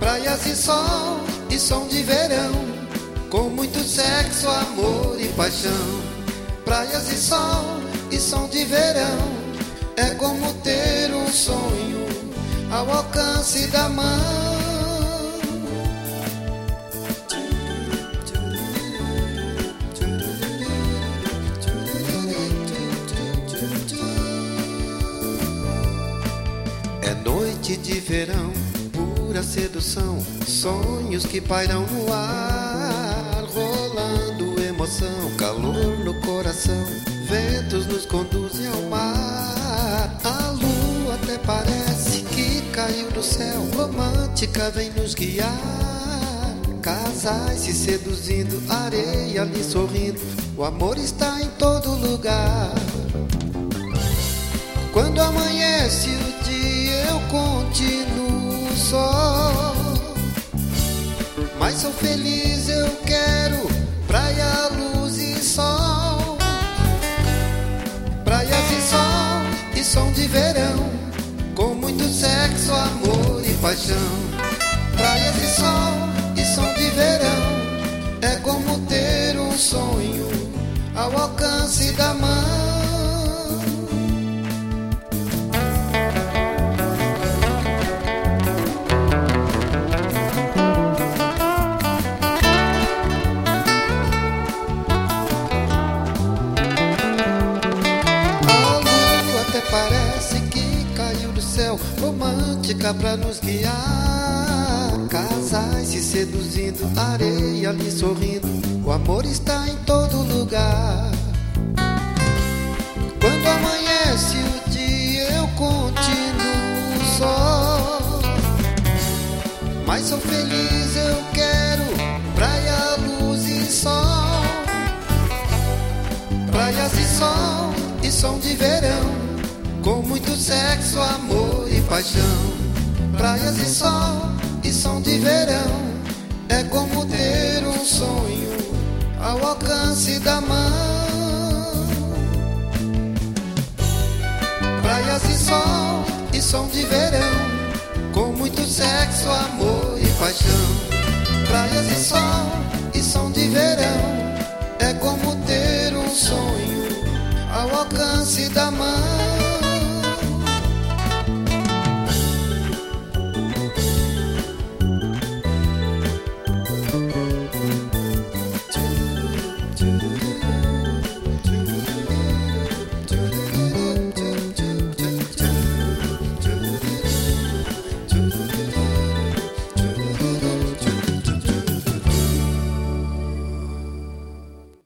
Praias e sol e som de verão, com muito sexo, amor e paixão. Praias e sol e som de verão, é como ter um sonho ao alcance da mão. É noite de verão, pura sedução, sonhos que pairam no ar, rolando emoção, calor no coração, ventos nos conduzem ao mar. A lua até parece que caiu do céu, romântica vem nos guiar. Casais se seduzindo, areia lhe sorrindo, o amor está em todo lugar. Quando amanhece o dia eu continuo só, mas sou feliz, eu quero praia, luz e sol. Praias e sol e som de verão, com muito sexo, amor e paixão. Praias e sol e som de verão, é como ter um sonho ao alcance da mão. Parece que caiu do céu, romântica pra nos guiar. Casais se seduzindo, areia lhe sorrindo, o amor está em todo lugar. Quando amanhece o dia eu continuo só, mas sou feliz, eu quero praia, luz e sol. Praias e sol e som de verão, com muito sexo, amor e paixão. Praias e sol e som de verão, é como ter um sonho ao alcance da mão. Praias e sol e som de verão,